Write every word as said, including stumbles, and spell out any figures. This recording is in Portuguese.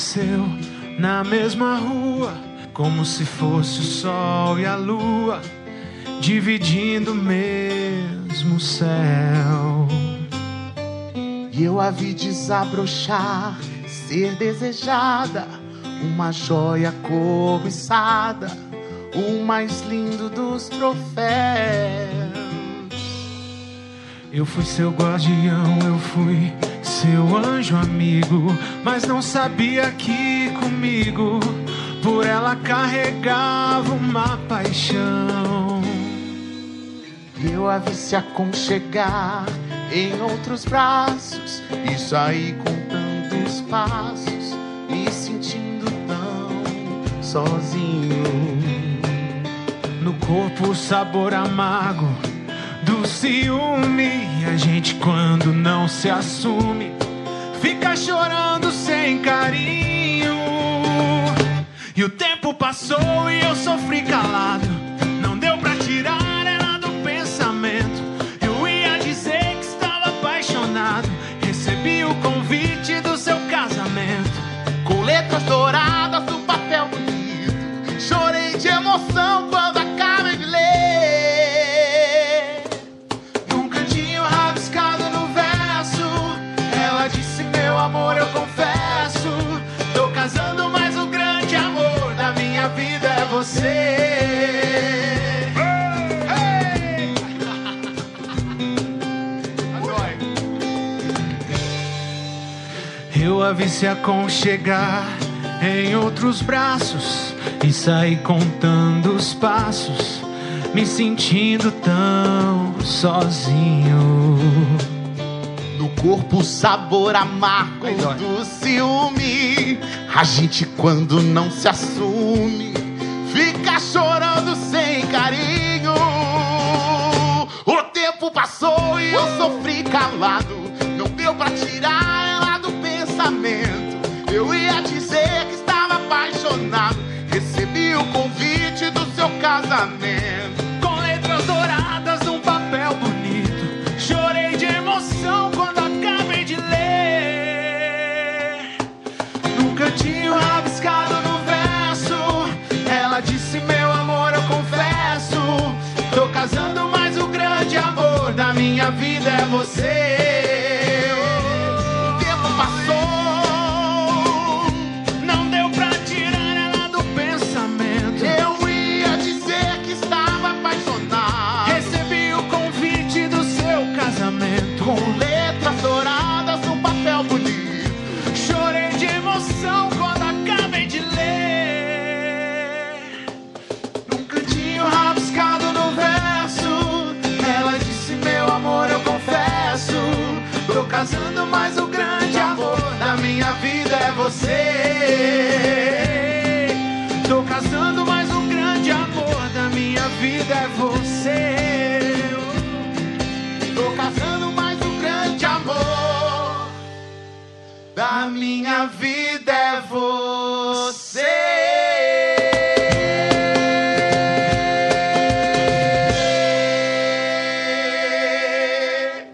nasceu na mesma rua, como se fosse o sol e a lua, dividindo o mesmo céu. E eu a vi desabrochar, ser desejada, uma joia cobiçada, o mais lindo dos troféus. Eu fui seu guardião, eu fui seu anjo amigo, mas não sabia que comigo por ela carregava uma paixão. Eu a vi se aconchegar em outros braços e sair contando os passos, me sentindo tão sozinho. No corpo o sabor amargo do ciúme, e a gente quando não se assume fica chorando sem carinho. E o tempo passou e eu sofri calado, não deu pra tirar ela do pensamento. Eu ia dizer que estava apaixonado, recebi o convite do seu casamento, com letras douradas no papel bonito. Chorei de emoção quando acabei de ler. Num cantinho rabiscado no verso, ela disse: meu amor, eu confesso, tô casando, mas o grande amor da minha vida é você. Eu a vi se aconchegar em outros braços e saí contando os passos, me sentindo tão sozinho. No corpo o sabor amargo do ciúme, a gente quando não se assume fica chorando sem carinho. O tempo passou e eu sofri calado, não deu pra tirar ela do pensamento. Eu ia dizer que estava apaixonado, recebi o convite do seu casamento, com letras douradas num papel bonito. Chorei de emoção quando acabei de ler. Num cantinho rabiscado no verso, ela disse: meu amor, eu confesso, tô casando, mas o grande amor da minha vida é você. Com letras douradas no papel bonito. Chorei de emoção quando acabei de ler. Num cantinho rabiscado no verso, ela disse: meu amor, eu confesso, tô casando, mas o grande amor da minha vida é você. Tô casando, mas o grande amor da minha vida é você. Tô casando, mas o grande amor da minha vida